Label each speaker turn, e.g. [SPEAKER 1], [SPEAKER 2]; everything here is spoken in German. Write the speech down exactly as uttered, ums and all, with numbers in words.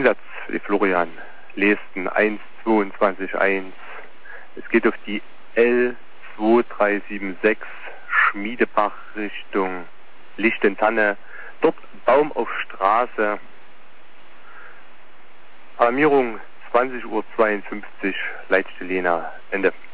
[SPEAKER 1] Einsatz für die Florian. Lesten eins zweiundzwanzig eins. Es geht auf die L zwei drei sieben sechs Schmiedebach Richtung Lichtentanne. Dort Baum auf Straße. Alarmierung zwanzig Uhr zweiundfünfzig, Leitstelle Lena. Ende.